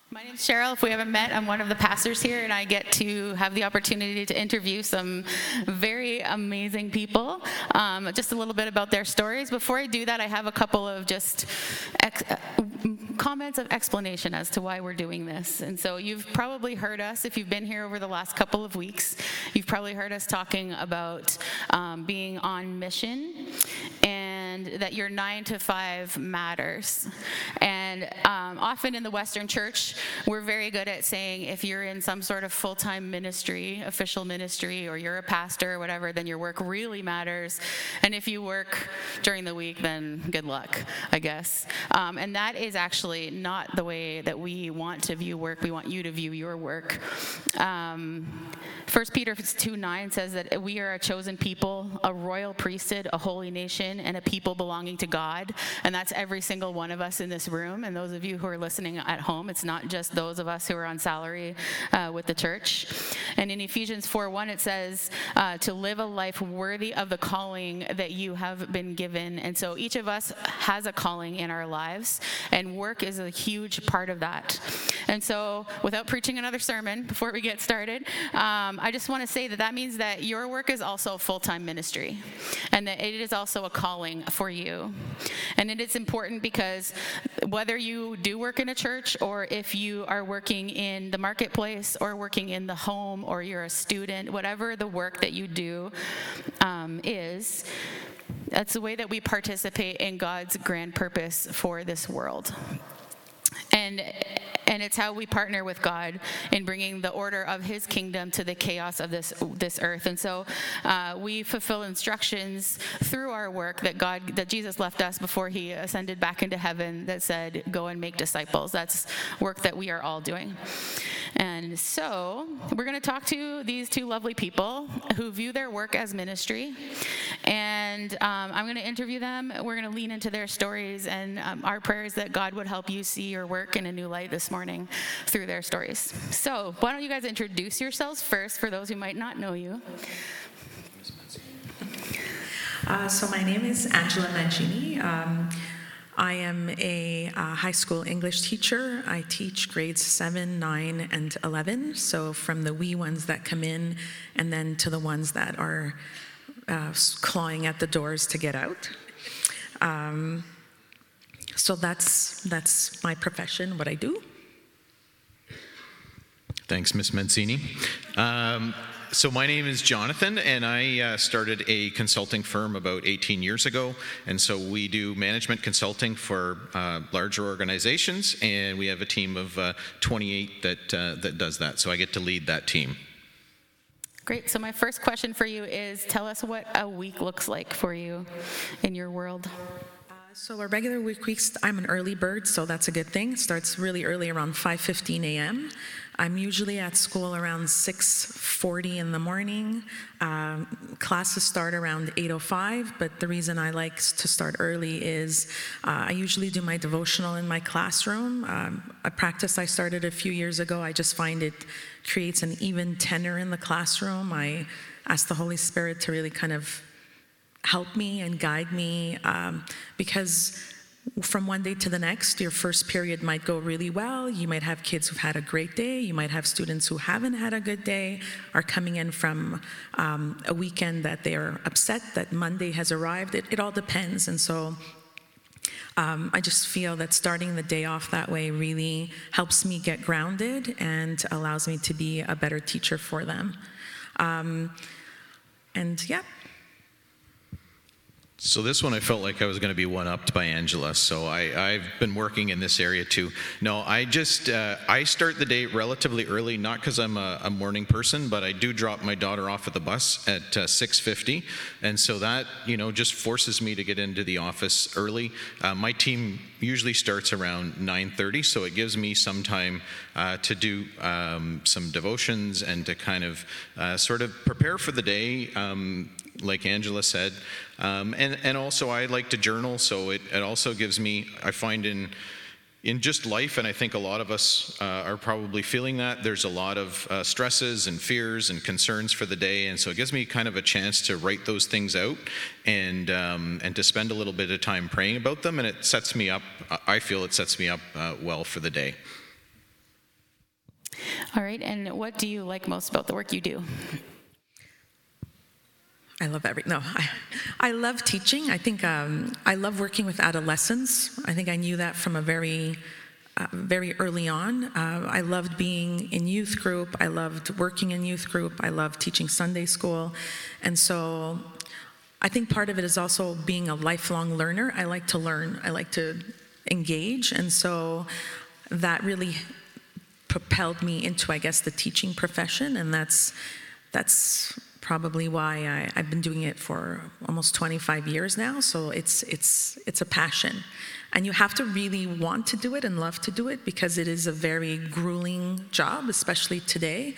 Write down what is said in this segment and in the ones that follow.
My name's Cheryl. If we haven't met, I'm one of the pastors here, and I get to have the opportunity to interview some very amazing people. Just a little bit about their stories. Before I do that, I have a couple of just comments of explanation as to why we're doing this. And so you've probably heard us, if you've been here over the last couple of weeks, you've probably heard us talking about being on mission and that your 9 to 5 matters. And often in the Western church, we're very good at saying if you're in some sort of full-time ministry, official ministry, or you're a pastor or whatever, then your work really matters. And if you work during the week, then good luck, I guess. And that is actually not the way that we want to view work. We want you to view your work. 1 Peter 2:9 says that we are a chosen people, a royal priesthood, a holy nation, and a people belonging to God. And that's every single one of us in this room. And those of you who are listening at home, it's not just those of us who are on salary with the church. And in Ephesians 4:1, it says to live a life worthy of the calling that you have been given. And so each of us has a calling in our lives, and work is a huge part of that. And so without preaching another sermon before we get started, I just want to say that that means that your work is also full-time ministry, and that it is also a calling for you. And it is important because whether you do work in a church, or if you are working in the marketplace, or working in the home, or you're a student, whatever the work that you do is, that's the way that we participate in God's grand purpose for this world. And it's how we partner with God in bringing the order of his kingdom to the chaos of this earth. And so we fulfill instructions through our work that Jesus left us before he ascended back into heaven, that said, go and make disciples. That's work that we are all doing. And so we're going to talk to these two lovely people who view their work as ministry. And I'm going to interview them. We're going to lean into their stories, and our prayer is that God would help you see your work in a new light this morning through their stories. So why don't you guys introduce yourselves first for those who might not know you. So my name is Angela Mancini. I am a high school English teacher. I teach grades 7, 9, and 11, so from the wee ones that come in and then to the ones that are clawing at the doors to get out. So that's my profession, what I do. Thanks, Ms. Mancini. So my name is Jonathan, and I started a consulting firm about 18 years ago. And so we do management consulting for larger organizations, and we have a team of 28 that does that. So I get to lead that team. Great. So my first question for you is, tell us what a week looks like for you in your world. So a regular weeks, I'm an early bird, so that's a good thing. It starts really early, around 5:15 a.m. I'm usually at school around 6:40 in the morning. Classes start around 8:05, but the reason I like to start early is I usually do my devotional in my classroom. A practice I started a few years ago. I just find it creates an even tenor in the classroom. I ask the Holy Spirit to really kind of help me and guide me, because from one day to the next, your first period might go really well. You might have kids who've had a great day. You might have students who haven't had a good day, are coming in from a weekend that they're upset that Monday has arrived. It all depends. And so I just feel that starting the day off that way really helps me get grounded and allows me to be a better teacher for them. And yeah. So this one I felt like I was going to be one-upped by Angela, so I've been working in this area too. No, I start the day relatively early, not because I'm a morning person, but I do drop my daughter off at the bus at 6:50, and so that, just forces me to get into the office early. My team usually starts around 9:30, so it gives me some time to do some devotions and to kind of sort of prepare for the day, like Angela said. And also I like to journal, so it also gives me, I find in just life, and I think a lot of us are probably feeling that, there's a lot of stresses and fears and concerns for the day, and so it gives me kind of a chance to write those things out and to spend a little bit of time praying about them, and it sets me up, I feel it sets me up well for the day. All right, and what do you like most about the work you do? I love I love teaching. I think I love working with adolescents. I think I knew that from a very early on. I loved being in youth group. I loved working in youth group. I loved teaching Sunday school. And so I think part of it is also being a lifelong learner. I like to learn. I like to engage. And so that really propelled me into, I guess, the teaching profession. And that's probably why I've been doing it for almost 25 years now. So it's a passion. And you have to really want to do it and love to do it, because it is a very grueling job, especially today.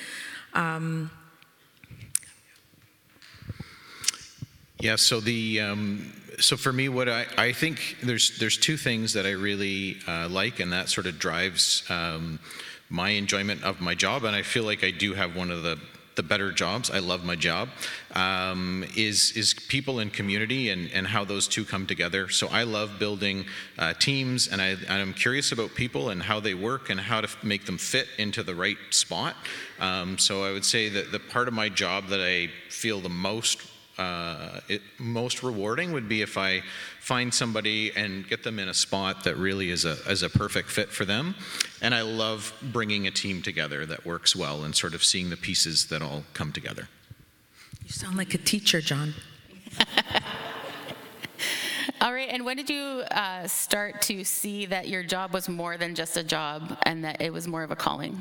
Yeah, so so for me, what I think there's two things that I really like, and that sort of drives my enjoyment of my job, and I feel like I do have one of the better jobs. I love my job, is people and community, and how those two come together. So I love building teams, and I'm curious about people and how they work and how to make them fit into the right spot. So I would say that the part of my job that I feel the most rewarding would be if I find somebody and get them in a spot that really is a perfect fit for them. And I love bringing a team together that works well and sort of seeing the pieces that all come together. You sound like a teacher, John. All right, and when did you start to see that your job was more than just a job and that it was more of a calling?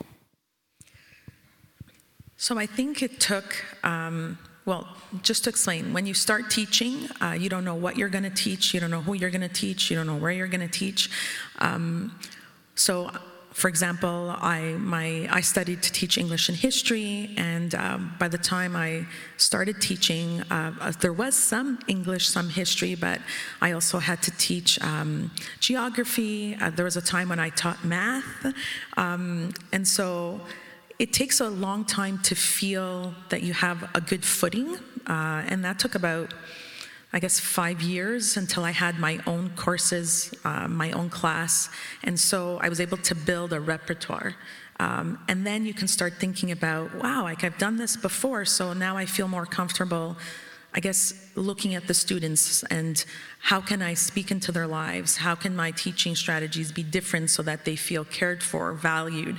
So I think it took, well, just to explain, when you start teaching, you don't know what you're going to teach, you don't know who you're going to teach, you don't know where you're going to teach. So, for example, I studied to teach English and history, and by the time I started teaching, there was some English, some history, but I also had to teach geography. There was a time when I taught math, and so it takes a long time to feel that you have a good footing, and that took about, I guess, 5 years until I had my own courses, my own class, and so I was able to build a repertoire. And then you can start thinking about, wow, like I've done this before, so now I feel more comfortable, I guess, looking at the students and how can I speak into their lives? How can my teaching strategies be different so that they feel cared for, valued?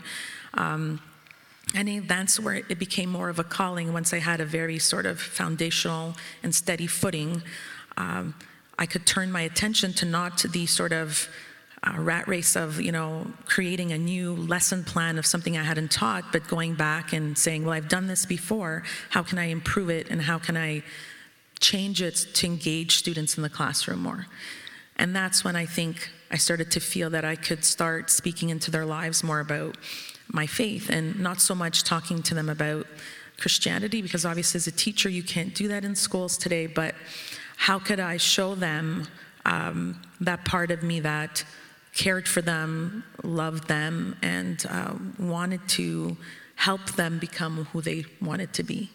I think that's where it became more of a calling. Once I had a very sort of foundational and steady footing, I could turn my attention to not the sort of rat race of, creating a new lesson plan of something I hadn't taught, but going back and saying, well, I've done this before, how can I improve it, and how can I change it to engage students in the classroom more? And that's when I think I started to feel that I could start speaking into their lives more about my faith, and not so much talking to them about Christianity, because obviously as a teacher you can't do that in schools today, but how could I show them that part of me that cared for them, loved them, and wanted to help them become who they wanted to be.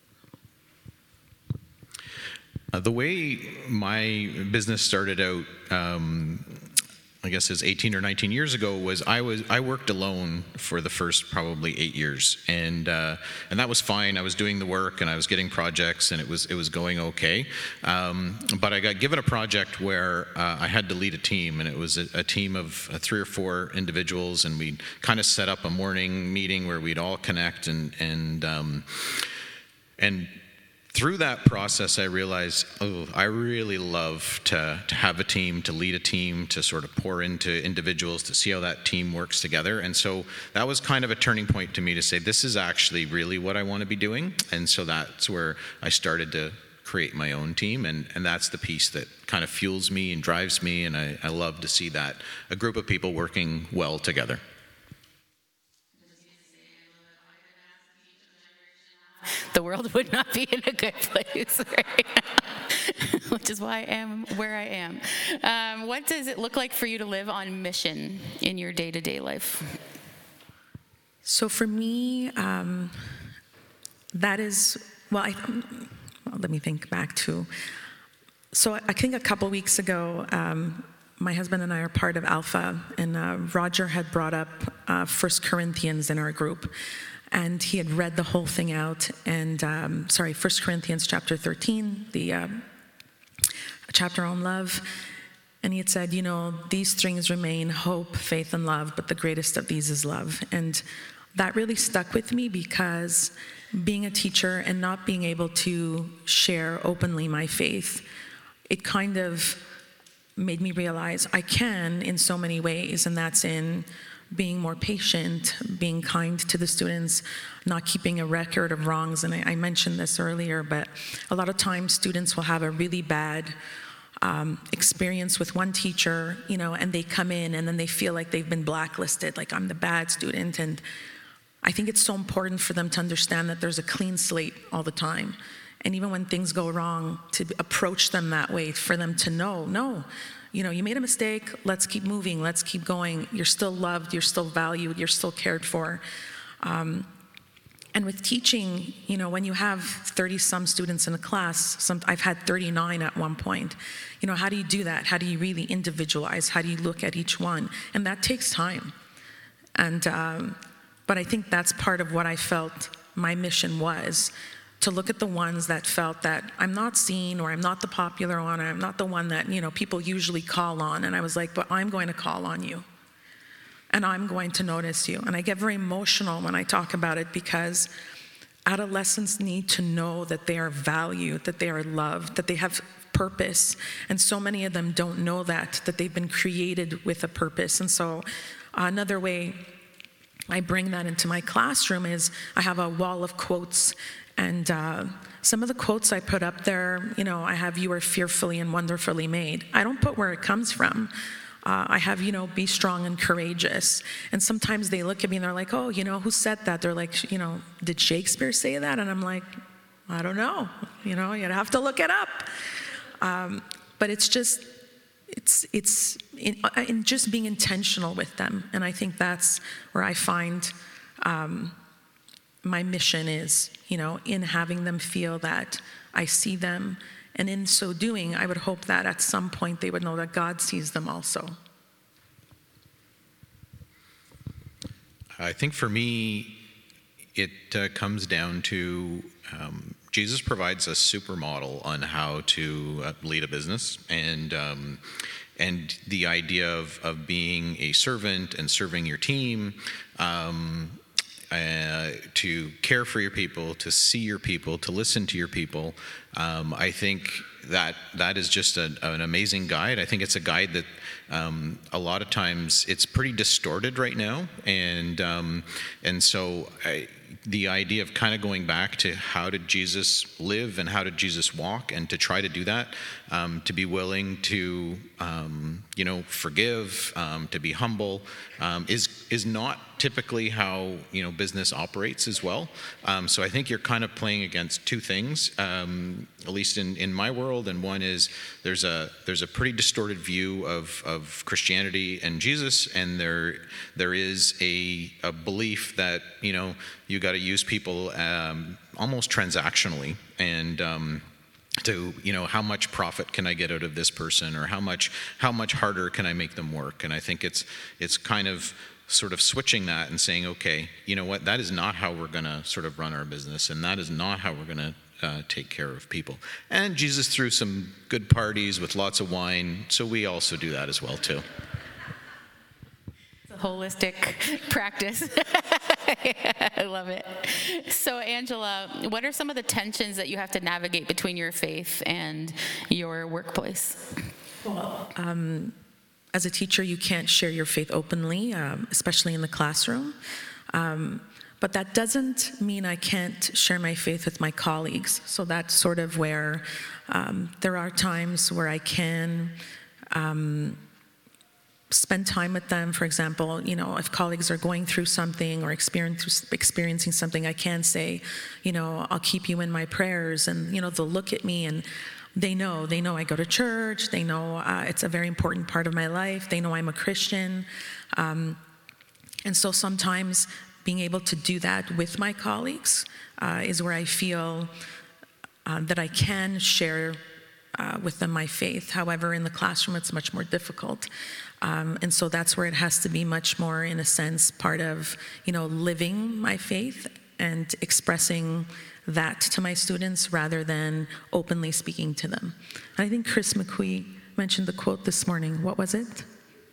The way my business started out, I guess is 18 or 19 years ago, was I worked alone for the first probably 8 years, and that was fine. I was doing the work and I was getting projects, and it was going okay. But I got given a project where I had to lead a team, and it was a team of 3 or 4 individuals, and we kind of set up a morning meeting where we'd all connect, and through that process, I realized, I really love to have a team, to lead a team, to sort of pour into individuals, to see how that team works together. And so that was kind of a turning point to me to say, this is actually really what I want to be doing. And so that's where I started to create my own team. And that's the piece that kind of fuels me and drives me. And I love to see that, a group of people working well together. The world would not be in a good place right now, which is why I am where I am. What does it look like for you to live on mission in your day-to-day life? So for me, that is, well, let me think back to, so I think a couple weeks ago, my husband and I are part of Alpha, and Roger had brought up First Corinthians in our group. And he had read the whole thing out. And, 1 Corinthians chapter 13, the chapter on love. And he had said, these things remain: hope, faith, and love, but the greatest of these is love. And that really stuck with me, because being a teacher and not being able to share openly my faith, it kind of made me realize I can in so many ways, and that's in being more patient, being kind to the students, not keeping a record of wrongs. And I mentioned this earlier, but a lot of times students will have a really bad experience with one teacher, and they come in and then they feel like they've been blacklisted, like I'm the bad student. And I think it's so important for them to understand that there's a clean slate all the time. And even when things go wrong, to approach them that way, for them to know, no, you made a mistake, let's keep moving, let's keep going. You're still loved, you're still valued, you're still cared for. And with teaching, when you have 30-some students in a class, I've had 39 at one point, how do you do that? How do you really individualize? How do you look at each one? And that takes time. And but I think that's part of what I felt my mission was, to look at the ones that felt that I'm not seen, or I'm not the popular one, or I'm not the one that, people usually call on. And I was like, but I'm going to call on you. And I'm going to notice you. And I get very emotional when I talk about it, because adolescents need to know that they are valued, that they are loved, that they have purpose. And so many of them don't know that they've been created with a purpose. And so another way I bring that into my classroom is I have a wall of quotes. And some of the quotes I put up there, I have, "You are fearfully and wonderfully made." I don't put where it comes from. I have, "Be strong and courageous." And sometimes they look at me and they're like, "Oh, who said that?" They're like, "Did Shakespeare say that?" And I'm like, "I don't know. You'd have to look it up." But it's just, it's in just being intentional with them. And I think that's where I find my mission is, in having them feel that I see them. And in so doing, I would hope that at some point they would know that God sees them also. I think for me, it comes down to Jesus provides a supermodel on how to lead a business, and the idea of being a servant and serving your team, to care for your people, to see your people, to listen to your people. I think that is just an amazing guide. I think it's a guide that a lot of times it's pretty distorted right now, and so the idea of kind of going back to how did Jesus live and how did Jesus walk, and to try to do that, to be willing to forgive, to be humble, is not typically how business operates as well. So I think you're kind of playing against two things, at least in my world. And one is there's a pretty distorted view of Christianity and Jesus, and there is a belief that you got to use people almost transactionally, and to how much profit can I get out of this person, or how much harder can I make them work. And I think it's kind of sort of switching that and saying, okay, you know what, that is not how we're going to sort of run our business, and that is not how we're going to take care of people. And Jesus threw some good parties with lots of wine, so we also do that as well too. It's a holistic practice. I love it. So Angela, what are some of the tensions that you have to navigate between your faith and your workplace? Well, as a teacher, you can't share your faith openly, especially in the classroom. But that doesn't mean I can't share my faith with my colleagues. So that's sort of where there are times where I can spend time with them. For example, if colleagues are going through something or experiencing something, I can say, I'll keep you in my prayers. And, they'll look at me and they know I go to church. They know it's a very important part of my life. They know I'm a Christian. And so sometimes being able to do that with my colleagues is where I feel that I can share within my faith. However, in the classroom, it's much more difficult. And so that's where it has to be much more, in a sense, part of, living my faith and expressing that to my students rather than openly speaking to them. And I think Chris McQueen mentioned the quote this morning. What was it?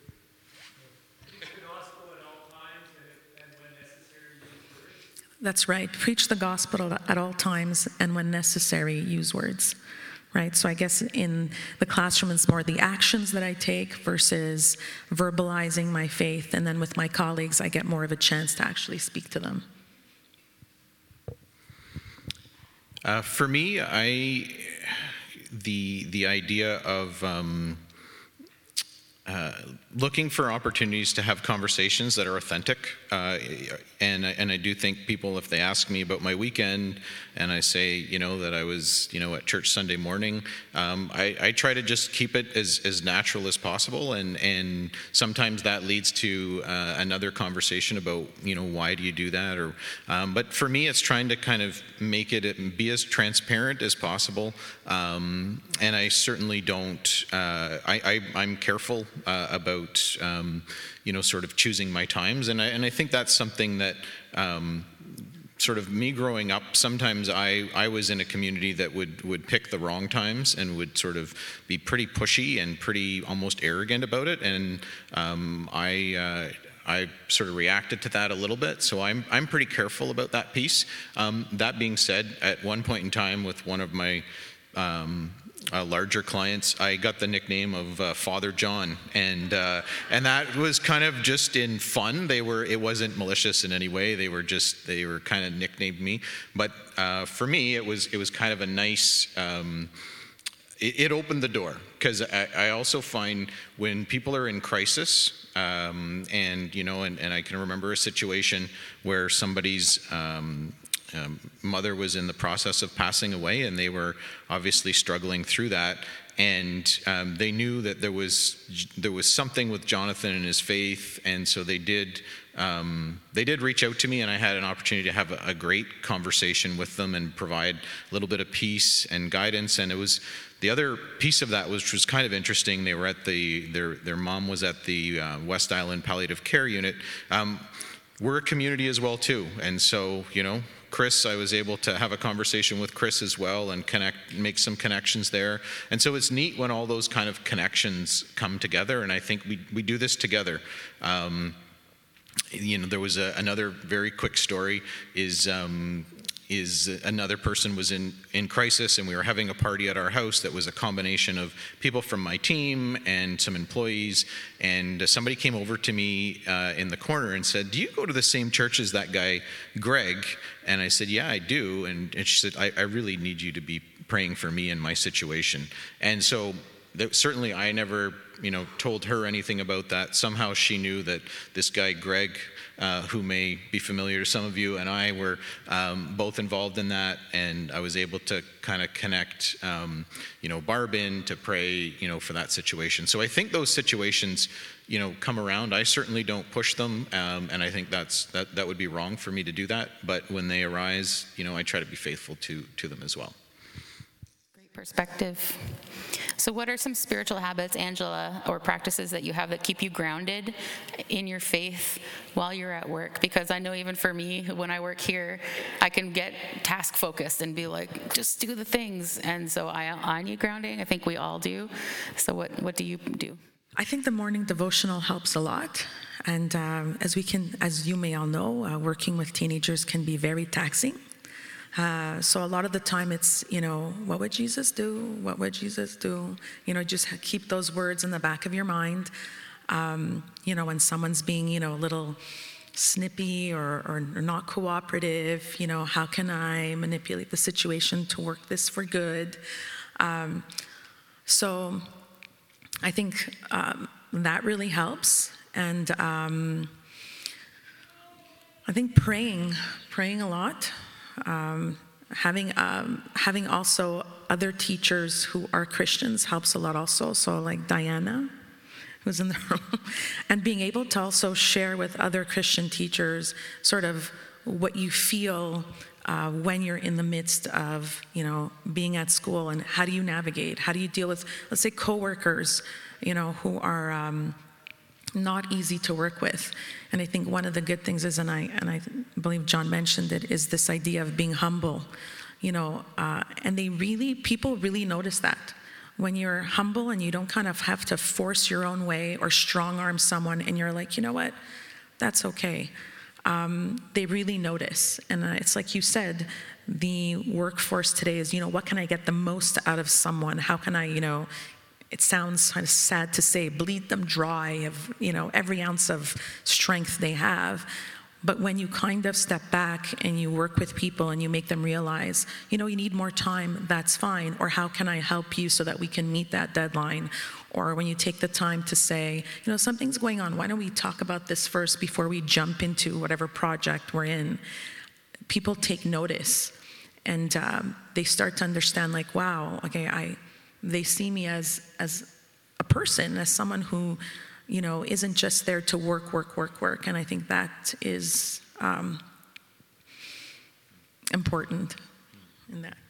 That's right. Preach the gospel at all times, and when necessary, use words. Right? So I guess in the classroom, it's more the actions that I take versus verbalizing my faith. And then with my colleagues, I get more of a chance to actually speak to them. For me, the idea of looking for opportunities to have conversations that are authentic, and I do think people, if they ask me about my weekend, and I say, that I was, at church Sunday morning, I try to just keep it as natural as possible, and sometimes that leads to another conversation about, why do you do that, or, but for me, it's trying to kind of make it be as transparent as possible, and I certainly don't, I'm careful about, sort of choosing my times, and I think that's something that sort of me growing up, sometimes I was in a community that would pick the wrong times and would sort of be pretty pushy and pretty almost arrogant about it, and I sort of reacted to that a little bit, so I'm pretty careful about that piece. That being said, at one point in time with one of my larger clients, I got the nickname of Father John, and that was kind of just in fun. It wasn't malicious in any way. They were kind of nicknamed me. But for me, it was kind of a nice. It opened the door, because I also find when people are in crisis, and I can remember a situation where somebody's mother was in the process of passing away, and they were obviously struggling through that, and they knew that there was something with Jonathan and his faith, and so they did reach out to me, and I had an opportunity to have a great conversation with them and provide a little bit of peace and guidance. And it was the other piece of that, which was kind of interesting. They were at their mom was at the West Island Palliative Care Unit. We're a community as well too, and so Chris, I was able to have a conversation with Chris as well and make some connections there. And so it's neat when all those kind of connections come together, and I think we do this together. There was another very quick story is another person was in crisis, and we were having a party at our house that was a combination of people from my team and some employees, and somebody came over to me in the corner and said, "Do you go to the same church as that guy, Greg?" And I said, "Yeah, I do." And she said, I really need you to be praying for me in my situation. And so certainly I never told her anything about that. Somehow she knew that this guy, Greg, who may be familiar to some of you, and I were both involved in that, and I was able to kind of connect, Barb in to pray, for that situation. So I think those situations, come around. I certainly don't push them, and I think that would be wrong for me to do that. But when they arise, I try to be faithful to them as well. Great perspective. So what are some spiritual habits, Angela, or practices that you have that keep you grounded in your faith while you're at work? Because I know even for me, when I work here, I can get task focused and be like, just do the things. And so I need grounding. I think we all do. So what do you do? I think the morning devotional helps a lot. And as you may all know, working with teenagers can be very taxing. So a lot of the time it's, what would Jesus do? What would Jesus do? Just keep those words in the back of your mind. When someone's being, a little snippy or not cooperative, how can I manipulate the situation to work this for good? So I think that really helps. And I think praying a lot. Having also other teachers who are Christians helps a lot also. So like Diana, who's in the room, and being able to also share with other Christian teachers sort of what you feel when you're in the midst of, being at school, and how do you navigate? How do you deal with, let's say, coworkers, who are not easy to work with? And I think one of the good things is, and I believe John mentioned it, is this idea of being humble, and people really notice that. When you're humble and you don't kind of have to force your own way or strong arm someone, and you're like, you know what, that's okay. They really notice. And it's like you said, the workforce today is, what can I get the most out of someone? How can I, it sounds kind of sad to say, bleed them dry of, every ounce of strength they have. But when you kind of step back and you work with people and you make them realize, you need more time, that's fine. Or how can I help you so that we can meet that deadline? Or when you take the time to say, something's going on, why don't we talk about this first before we jump into whatever project we're in? People take notice, and they start to understand, like, wow, okay, they see me as a person, as someone who, isn't just there to work. And I think that is important in that.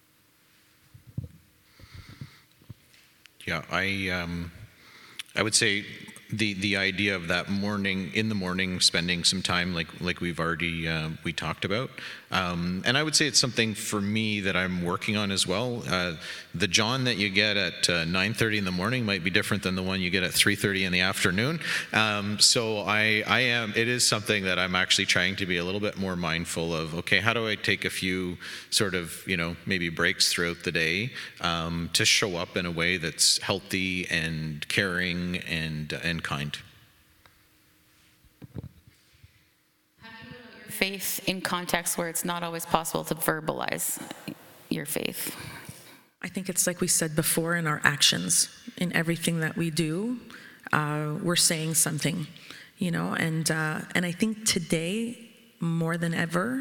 Yeah, I would say the idea of that in the morning, spending some time like we've already we talked about, and I would say it's something for me that I'm working on as well. The John that you get at 9:30 in the morning might be different than the one you get at 3:30 in the afternoon. So it is something that I'm actually trying to be a little bit more mindful of. Okay, how do I take a few sort of maybe breaks throughout the day to show up in a way that's healthy and caring and kind. How do you live out your faith in contexts where it's not always possible to verbalize your faith? I think it's like we said before, in our actions, in everything that we do, we're saying something, and I think today more than ever,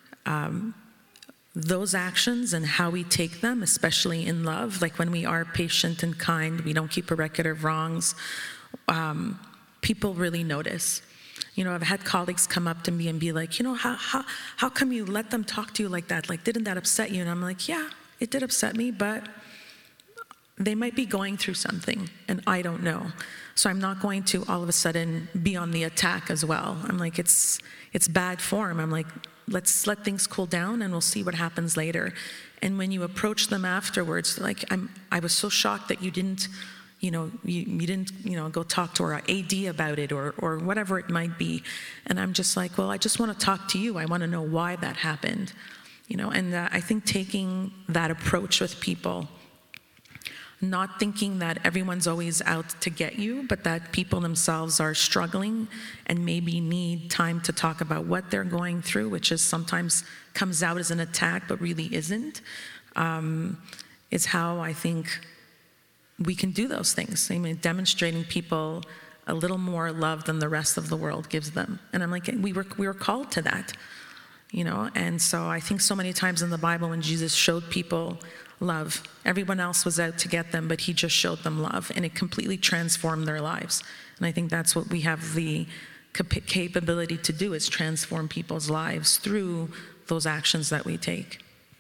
those actions and how we take them, especially in love, like when we are patient and kind, we don't keep a record of wrongs. People really notice. I've had colleagues come up to me and be like, how come you let them talk to you like that? Like, didn't that upset you? And I'm like, yeah, it did upset me, but they might be going through something and I don't know. So I'm not going to all of a sudden be on the attack as well. I'm like, it's bad form. I'm like, let's let things cool down and we'll see what happens later. And when you approach them afterwards, like, I was so shocked that you didn't, you didn't, go talk to our AD about it or whatever it might be. And I'm just like, well, I just want to talk to you. I want to know why that happened, and I think taking that approach with people, not thinking that everyone's always out to get you, but that people themselves are struggling and maybe need time to talk about what they're going through, which is sometimes comes out as an attack, but really isn't, is how I think we can do those things. I mean, demonstrating people a little more love than the rest of the world gives them. And I'm like, we were called to that, And so I think so many times in the Bible when Jesus showed people love, everyone else was out to get them, but he just showed them love, and it completely transformed their lives. And I think that's what we have the capability to do, is transform people's lives through those actions that we take.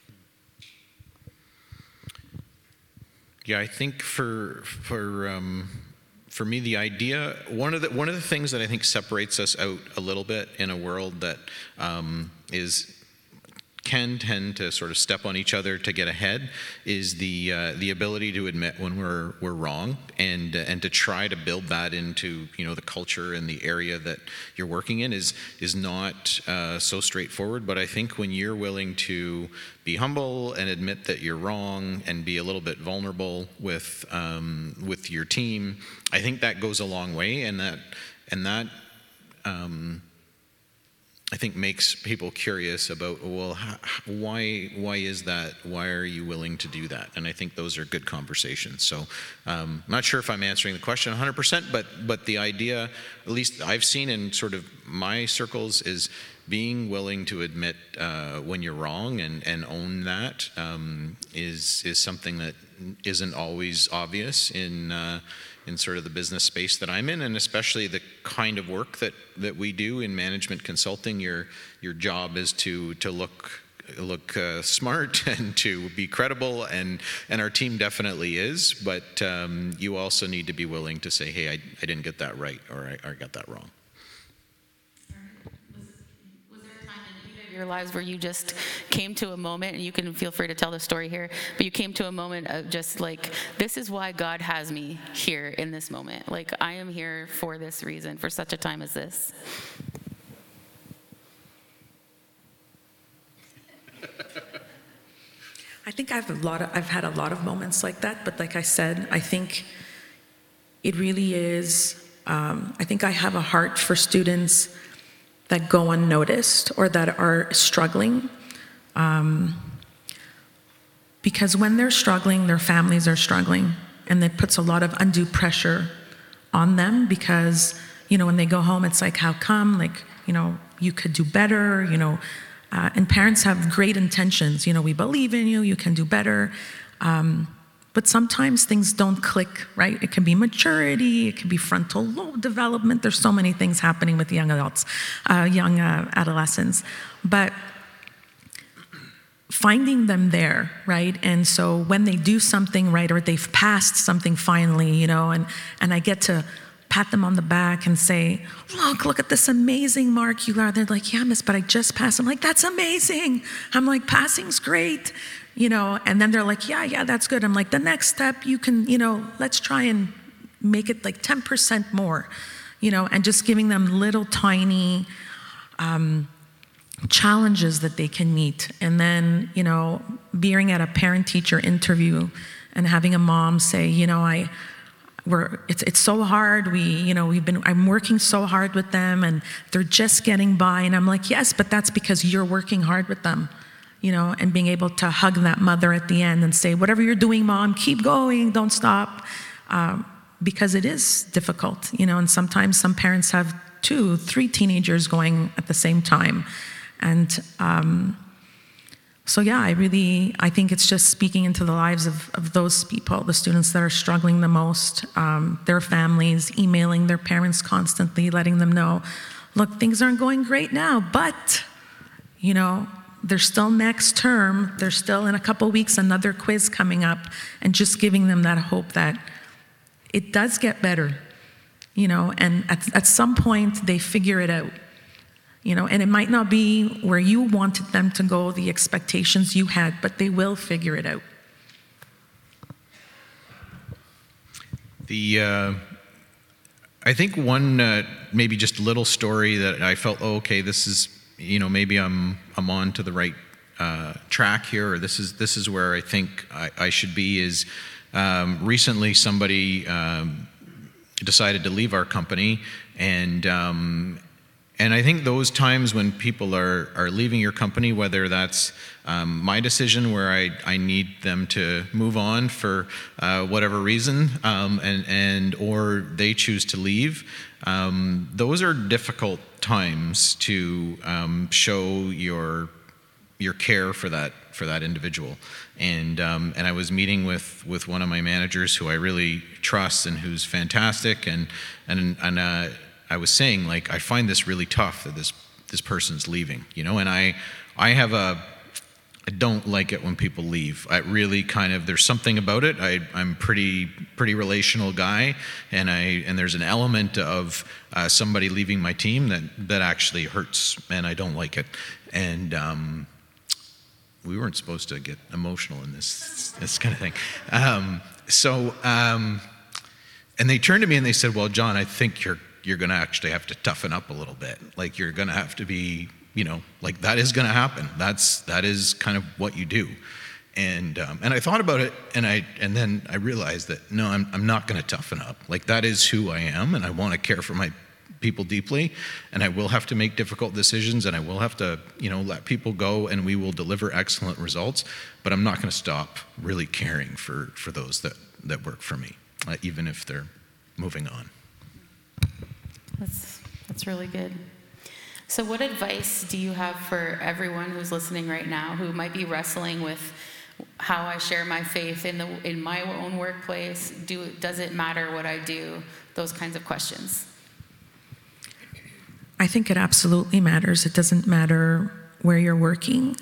Yeah, I think for me, the idea, one of the things that I think separates us out a little bit in a world that can tend to sort of step on each other to get ahead, is the ability to admit when we're wrong and to try to build that into the culture and the area that you're working in is not so straightforward. But I think when you're willing to be humble and admit that you're wrong and be a little bit vulnerable with your team, I think that goes a long way, and that I think makes people curious about, well, why is that? Why are you willing to do that? And I think those are good conversations. So I'm not sure if I'm answering the question 100%, but the idea, at least I've seen in sort of my circles, is being willing to admit when you're wrong and own that is something that isn't always obvious in sort of the business space that I'm in, and especially the kind of work that we do in management consulting. Your job is to look look smart and to be credible, and our team definitely is. But you also need to be willing to say, hey, I didn't get that right, or I got that wrong. Was there a time in either of your lives where you just came to a moment, and you can feel free to tell the story here, but you came to a moment of just like, this is why God has me here in this moment. Like, I am here for this reason, for such a time as this. I think I've had a lot of moments like that, but like I said, I think it really is, I think I have a heart for students that go unnoticed or that are struggling. Because when they're struggling, their families are struggling, and it puts a lot of undue pressure on them because, when they go home, it's like, how come? Like, you could do better, and parents have great intentions. We believe in you, you can do better. But sometimes things don't click, right? It can be maturity, it can be frontal lobe development. There's so many things happening with young adults, young adolescents. But finding them there, right? And so when they do something right, or they've passed something finally, and I get to pat them on the back and say, look at this amazing mark you got. They're like, yeah, miss, but I just passed. I'm like, that's amazing. I'm like, passing's great, and then they're like, yeah, that's good. I'm like, the next step, you can, let's try and make it like 10% more, and just giving them little tiny challenges that they can meet. And then, being at a parent-teacher interview and having a mom say, it's so hard. I'm working so hard with them, and they're just getting by. And I'm like, yes, but that's because you're working hard with them, and being able to hug that mother at the end and say, whatever you're doing, mom, keep going, don't stop, because it is difficult, and sometimes some parents have 2, 3 teenagers going at the same time, and so yeah, I think it's just speaking into the lives of those people, the students that are struggling the most, their families, emailing their parents constantly, letting them know, look, things aren't going great now, but, there's still next term, there's still in a couple weeks another quiz coming up, and just giving them that hope that it does get better, and at some point they figure it out. And it might not be where you wanted them to go, the expectations you had, but they will figure it out. I think one maybe just a little story that I felt, okay, this is, maybe I'm on to the right track here, or this is where I think I should be, is recently somebody decided to leave our company, and I think those times when people are leaving your company, whether that's my decision where I need them to move on for whatever reason, and or they choose to leave, those are difficult times to show your care for that individual. And I was meeting with one of my managers who I really trust and who's fantastic, and I was saying, like, I find this really tough that this person's leaving, and I don't like it when people leave. I really there's something about it. I'm pretty relational guy, and there's an element of somebody leaving my team that actually hurts, and I don't like it. And we weren't supposed to get emotional in this kind of thing. And they turned to me and they said, well, John, I think you're going to actually have to toughen up a little bit. Like, you're going to have to be, like, that is going to happen. That is kind of what you do. And I thought about it, and then I realized that, no, I'm not going to toughen up. Like, that is who I am, and I want to care for my people deeply, and I will have to make difficult decisions, and I will have to, let people go, and we will deliver excellent results, but I'm not going to stop really caring for those that work for me, even if they're moving on. That's really good. So what advice do you have for everyone who's listening right now who might be wrestling with how I share my faith in my own workplace? Does it matter what I do? Those kinds of questions. I think it absolutely matters. It doesn't matter where you're working,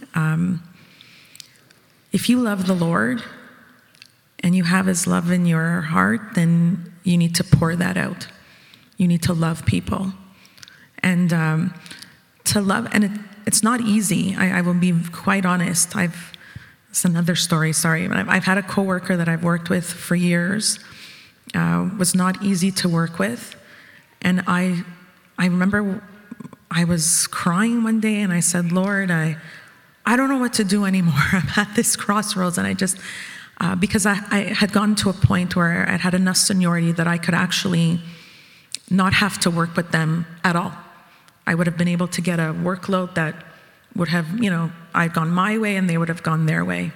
if you love the Lord and you have his love in your heart, then you need to pour that out. You need to love people. And to love, and it's not easy. I will be quite honest. It's another story, sorry. I've had a coworker that I've worked with for years. Was not easy to work with. And I remember I was crying one day and I said, Lord, I don't know what to do anymore. I'm at this crossroads, and I just, because I had gotten to a point where I'd had enough seniority that I could actually not have to work with them at all. I would have been able to get a workload that would have, I'd gone my way and they would have gone their way.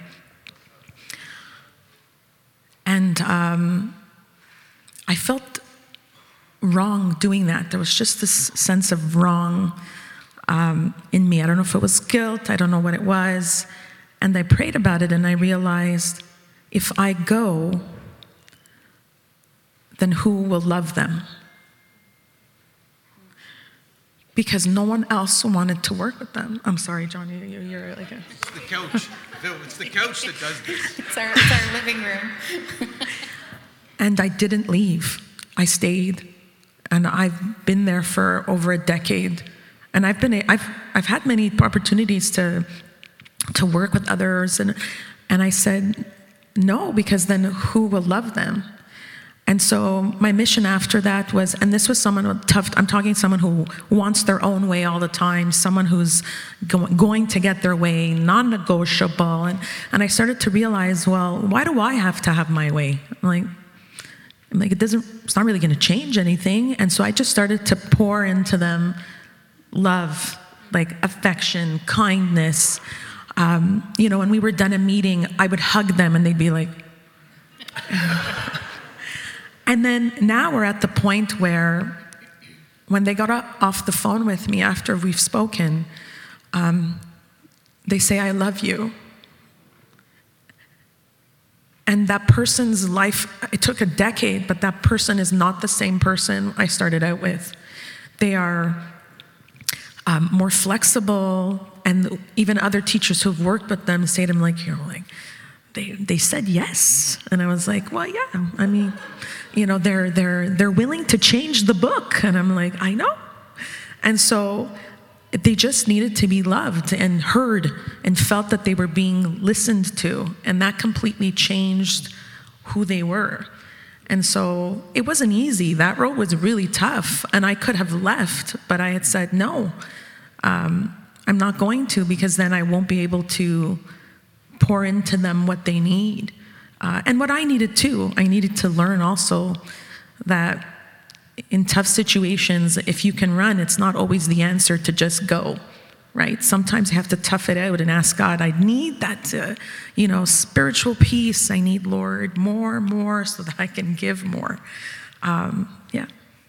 And I felt wrong doing that. There was just this sense of wrong in me. I don't know if it was guilt. I don't know what it was. And I prayed about it, and I realized if I go, then who will love them? Because no one else wanted to work with them. I'm sorry, John, you're like a... It's the couch. It's the couch that does this. It's our living room. And I didn't leave. I stayed. And I've been there for over a decade. And I've had many opportunities to work with others. And I said, no, because then who will love them? And so my mission after that was, and this was someone tough, I'm talking someone who wants their own way all the time, someone who's going to get their way, non-negotiable. And I started to realize, well, why do I have to have my way? I'm like, it's not really going to change anything. And so I just started to pour into them love, like affection, kindness. When we were done a meeting, I would hug them and they'd be like... And then now we're at the point where when they got off the phone with me after we've spoken, they say, I love you. And that person's life, it took a decade, but that person is not the same person I started out with. They are more flexible, and even other teachers who've worked with them say to them, they said yes. And I was like, well, yeah, I mean, they're willing to change the book. And I'm like, I know. And so they just needed to be loved and heard and felt that they were being listened to. And that completely changed who they were. And so it wasn't easy. That road was really tough. And I could have left, but I had said, no, I'm not going to, because then I won't be able to pour into them what they need. And what I needed too. I needed to learn also that in tough situations, if you can run, it's not always the answer to just go, right? Sometimes you have to tough it out and ask God, I need that, spiritual peace. I need, Lord, more so that I can give more. Yeah.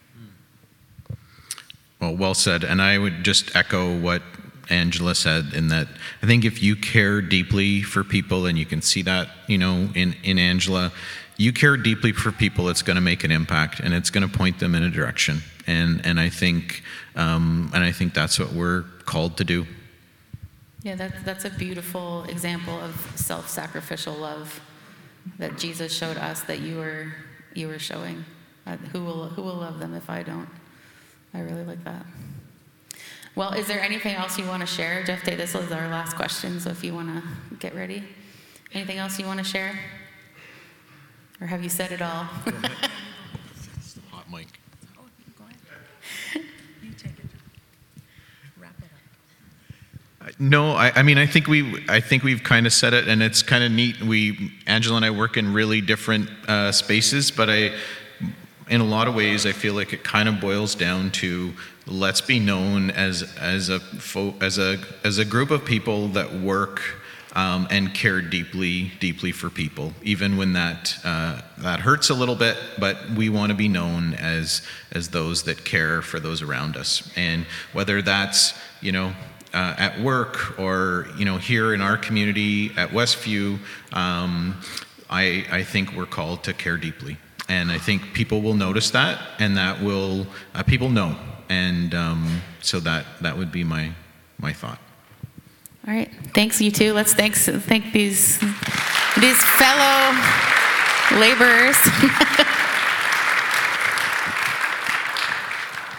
Well said. And I would just echo what Angela said, in that I think if you care deeply for people, and you can see that, in Angela, you care deeply for people, it's going to make an impact, and it's going to point them in a direction. And I think that's what we're called to do. Yeah, that's a beautiful example of self-sacrificial love that Jesus showed us, that you were showing. Who will love them if I don't? I really like that. Well, is there anything else you want to share? Jeff Day, this is our last question, so if you want to get ready. Anything else you want to share? Or have you said it all? It's the hot mic. Oh, go ahead. You take it. Wrap it up. No, I think we've kind of said it, and it's kind of neat. Angela and I work in really different spaces, but in a lot of ways, I feel like it kind of boils down to, let's be known as a group of people that work and care deeply for people, even when that hurts a little bit. But we want to be known as those that care for those around us, and whether that's at work or here in our community at Westview, I think we're called to care deeply. And I think people will notice that, and that will, people know. And so that would be my thought. All right. Thanks, you two. Let's thank these fellow laborers.